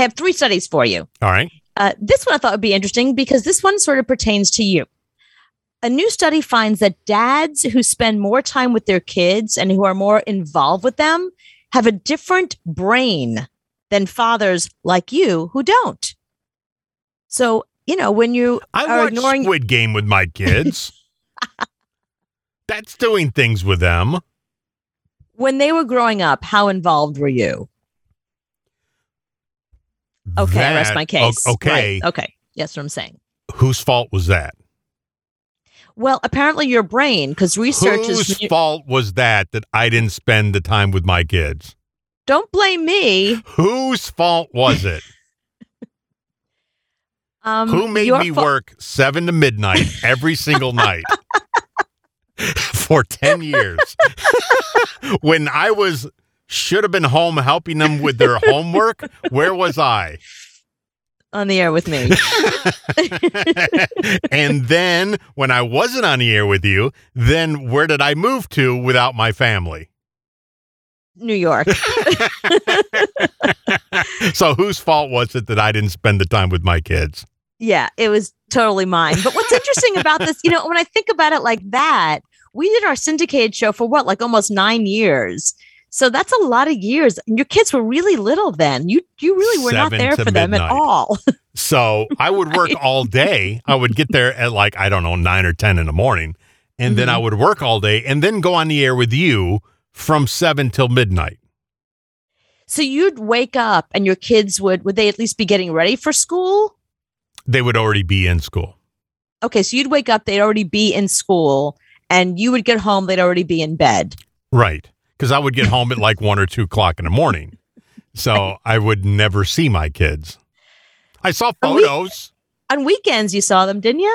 have 3 studies for you. All right. This one I thought would be interesting because this one sort of pertains to you. A new study finds that dads who spend more time with their kids and who are more involved with them have a different brain than fathers like you who don't. So, when you I watch Squid Game with my kids. That's doing things with them. When they were growing up, how involved were you? Okay, I rest my case. Okay. Right. Okay. That's what I'm saying. Whose fault was that? Well, apparently your brain, because researchers... Whose fault was that I didn't spend the time with my kids? Don't blame me. Whose fault was it? Who made me work 7 to midnight every single night for 10 years? When I should have been home helping them with their homework, where was I? On the air with me. And then when I wasn't on the air with you, then where did I move to without my family? New York. So whose fault was it that I didn't spend the time with my kids? Yeah, it was totally mine. But what's interesting about this, when I think about it like that, we did our syndicated show for almost 9 years. So that's a lot of years. And your kids were really little then. You really were not there for them at all. So I would work all day. I would get there at 9 or 10 in the morning. And then I would work all day and then go on the air with you from 7 till midnight. So you'd wake up and your kids would they at least be getting ready for school? They would already be in school. Okay, so you'd wake up, they'd already be in school, and you would get home, they'd already be in bed. Right. Because I would get home at 1 or 2 o'clock in the morning. So I would never see my kids. I saw photos. On weekends, you saw them, didn't you?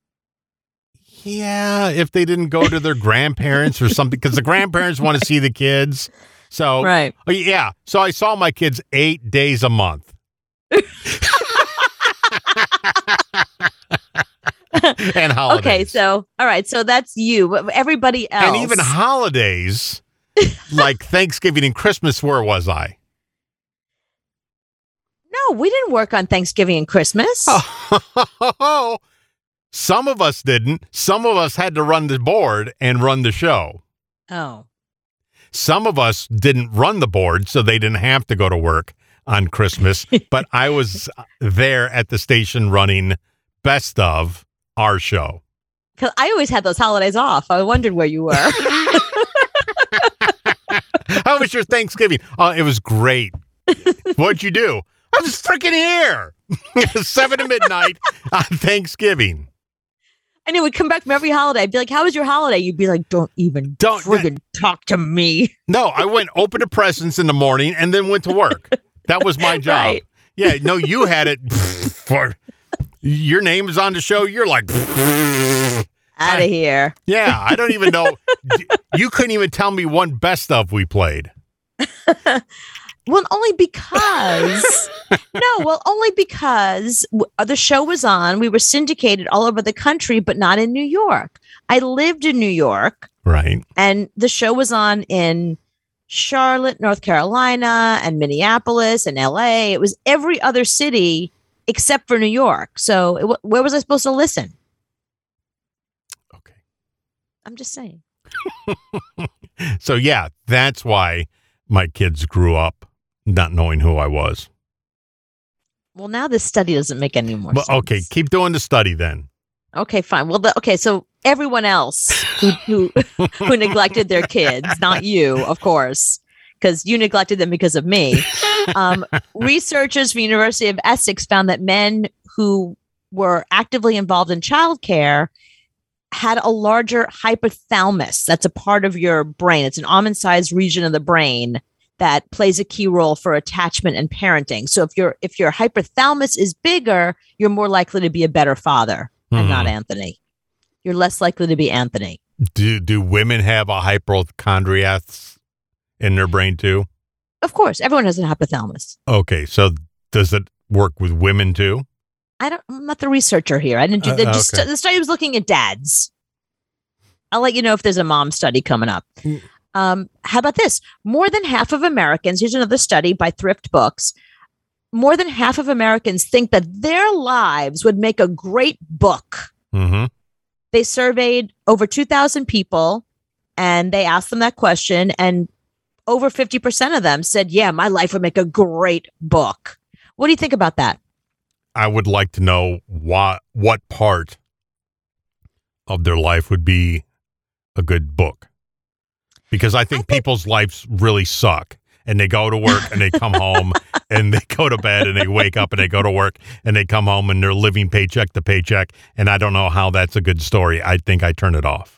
Yeah, if they didn't go to their grandparents or something, because the grandparents want to see the kids. So, right. Yeah. So I saw my kids 8 days a month. And holidays. Okay, so, all right. So that's you. Everybody else. And even holidays, like Thanksgiving and Christmas, where was I? No, we didn't work on Thanksgiving and Christmas. Oh, some of us didn't. Some of us had to run the board and run the show. Oh. Some of us didn't run the board, so they didn't have to go to work on Christmas. But I was there at the station running Best of our show. Because I always had those holidays off. I wondered where you were. How was your Thanksgiving? It was great. What'd you do? I was freaking here. 7 to midnight on Thanksgiving. And it would come back from every holiday. I'd be like, how was your holiday? You'd be like, don't friggin' talk to me. No, I went open the presents in the morning and then went to work. That was my job. Right. Yeah, no, you had it for your name is on the show. You're like out of here. Yeah, I don't even know. You couldn't even tell me one best of we played. Well, only because the show was on. We were syndicated all over the country, but not in New York. I lived in New York. Right. And the show was on in Charlotte, North Carolina, and Minneapolis and LA. It was every other city except for New York. So where was I supposed to listen? Okay. I'm just saying. So, yeah, that's why my kids grew up not knowing who I was. Well, now this study doesn't make any more sense. Okay, keep doing the study then. Okay, fine. Well, so everyone else who neglected their kids, not you, of course, because you neglected them because of me. Researchers from the University of Essex found that men who were actively involved in childcare had a larger hypothalamus. That's a part of your brain. It's an almond-sized region of the brain that plays a key role for attachment and parenting. So if your hypothalamus is bigger, you're more likely to be a better father and not Anthony. You're less likely to be Anthony. Do women have a hypochondriac in their brain too? Of course, everyone has a hypothalamus. Okay, so does it work with women too? I'm not the researcher here. I didn't do the study was looking at dads. I'll let you know if there's a mom study coming up. How about this? More than half of Americans, here's another study by Thrift Books, more than half of Americans think that their lives would make a great book. Mm-hmm. They surveyed over 2,000 people and they asked them that question. And over 50% of them said, yeah, my life would make a great book. What do you think about that? I would like to know what part of their life would be a good book. Because I think people's lives really suck. And they go to work and they come home and they go to bed and they wake up and they go to work and they come home and they're living paycheck to paycheck. And I don't know how that's a good story. I think I turn it off.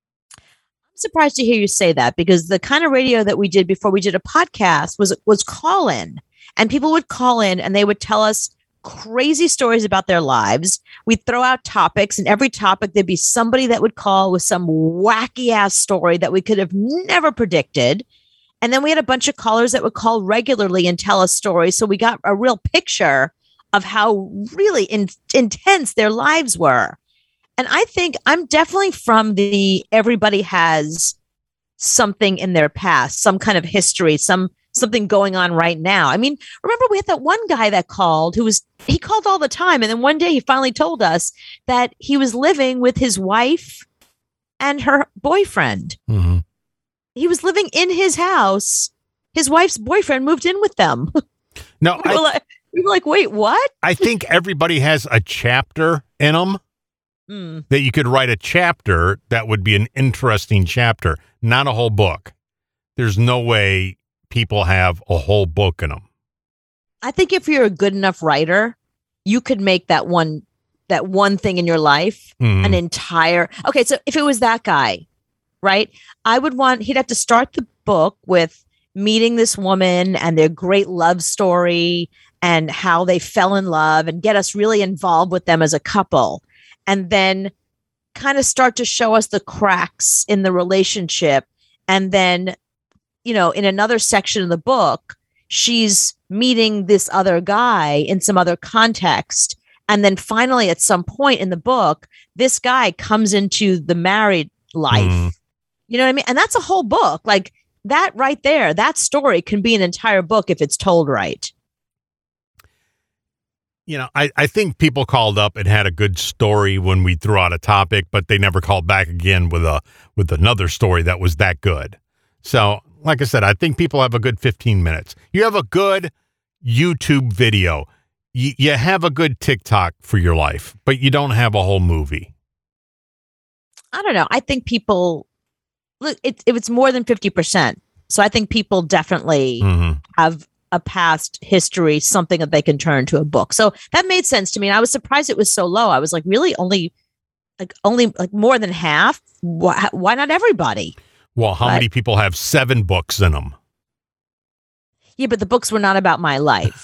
I'm surprised to hear you say that, because the kind of radio that we did before we did a podcast was call in, and people would call in and they would tell us crazy stories about their lives. We'd throw out topics, and every topic there'd be somebody that would call with some wacky ass story that we could have never predicted. And then we had a bunch of callers that would call regularly and tell us stories. So we got a real picture of how really intense their lives were. And I think I'm definitely from the everybody has something in their past, some kind of history, something going on right now. I mean, remember we had that one guy that called he called all the time. And then one day he finally told us that he was living with his wife and her boyfriend. Mm-hmm. He was living in his house. His wife's boyfriend moved in with them. No, we were like, wait, what? I think everybody has a chapter in them that you could write a chapter that would be an interesting chapter, not a whole book. There's no way people have a whole book in them. I think if you're a good enough writer, you could make that one thing in your life an entire. Okay, so if it was that guy, right? He'd have to start the book with meeting this woman and their great love story and how they fell in love and get us really involved with them as a couple. And then kind of start to show us the cracks in the relationship. And then, in another section of the book, she's meeting this other guy in some other context. And then finally, at some point in the book, this guy comes into the married life. You know what I mean? And that's a whole book. Like that right there, that story can be an entire book if it's told right. I think people called up and had a good story when we threw out a topic, but they never called back again with another story that was that good. So, like I said, I think people have a good 15 minutes. You have a good YouTube video. You have a good TikTok for your life, but you don't have a whole movie. I don't know. I think people... Look, it's more than 50%. So I think people definitely have a past history, something that they can turn to a book. So that made sense to me. And I was surprised it was so low. I was like, really? Only more than half? Why not everybody? Well, how many people have 7 books in them? Yeah, but the books were not about my life.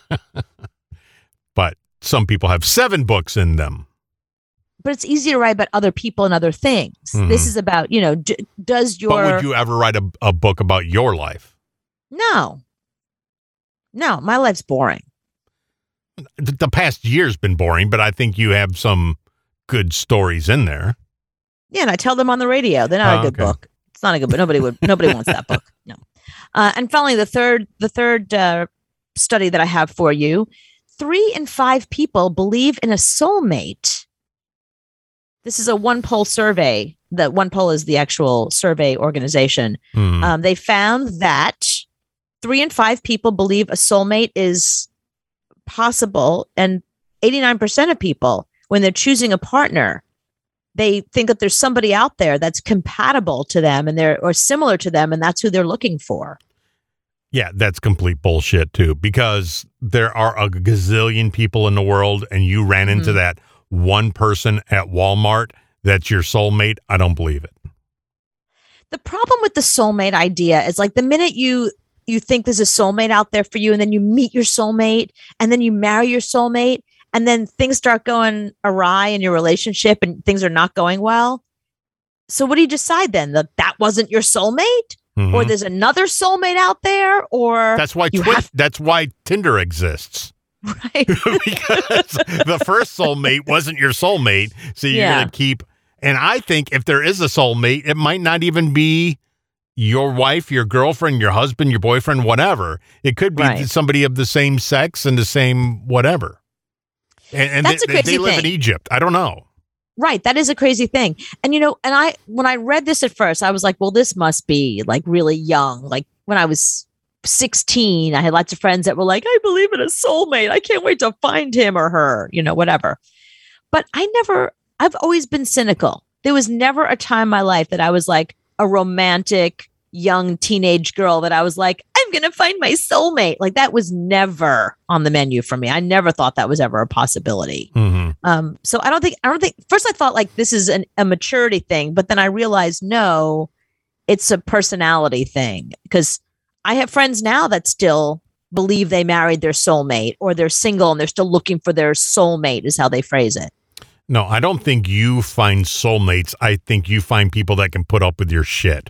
But some people have 7 books in them. But it's easy to write about other people and other things. This is about, does your... But would you ever write a book about your life? No, my life's boring. The past year's been boring, but I think you have some good stories in there. Yeah, and I tell them on the radio. They're not a good book. It's not a good book. Nobody wants that book. No. And finally, the third study that I have for you, 3 in 5 people believe in a soulmate. This is a OnePoll survey. That OnePoll is the actual survey organization. They found that 3 in 5 people believe a soulmate is possible, and 89% of people, when they're choosing a partner, they think that there's somebody out there that's compatible to them or similar to them, and that's who they're looking for. Yeah, that's complete bullshit too, because there are a gazillion people in the world, and you ran into that one person at Walmart that's your soulmate. I don't believe it. The problem with the soulmate idea is like the minute you think there's a soulmate out there for you, and then you meet your soulmate, and then you marry your soulmate, and then things start going awry in your relationship and things are not going well. So what do you decide then? That wasn't your soulmate? Or there's another soulmate out there? Or that's why that's why Tinder exists. Right. Because the first soulmate wasn't your soulmate. So you're going to keep. And I think if there is a soulmate, it might not even be your wife, your girlfriend, your husband, your boyfriend, whatever. It could be somebody of the same sex and the same whatever. And that's a crazy they live thing. in Egypt. I don't know. Right. That is a crazy thing. And, when I read this at first, I was like, well, this must be like really young. Like when I was 16, I had lots of friends that were like, I believe in a soulmate. I can't wait to find him or her, whatever. But I've always been cynical. There was never a time in my life that I was like a romantic young teenage girl that I was like, I'm going to find my soulmate. Like that was never on the menu for me. I never thought that was ever a possibility. Mm-hmm. So I don't think, first I thought like this is a maturity thing, but then I realized, no, it's a personality thing, because I have friends now that still believe they married their soulmate, or they're single and they're still looking for their soulmate is how they phrase it. No, I don't think you find soulmates. I think you find people that can put up with your shit.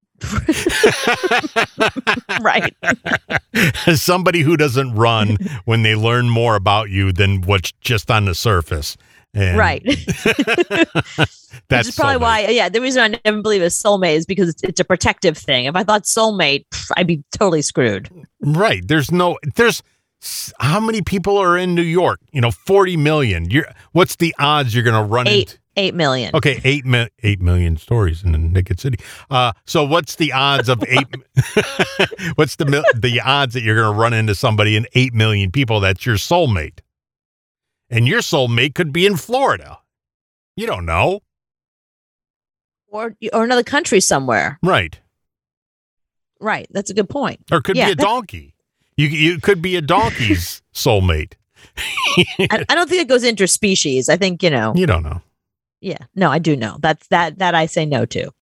Right. Somebody who doesn't run when they learn more about you than what's just on the surface. And right. That's Which is probably why, the reason I never believe a soulmate is because it's a protective thing. If I thought soulmate, I'd be totally screwed. Right. There's how many people are in New York? 40 million. What's the odds you're going to run into? 8 million. Okay, 8 million stories in the naked city. So what's the odds of what's the odds that you're going to run into somebody in 8 million people that's your soulmate? And your soulmate could be in Florida. You don't know. Or another country somewhere. Right. Right. That's a good point. Or it could be a donkey. You could be a donkey's soulmate. I don't think it goes interspecies. I think, You don't know. Yeah. No, I do know. That I say no to.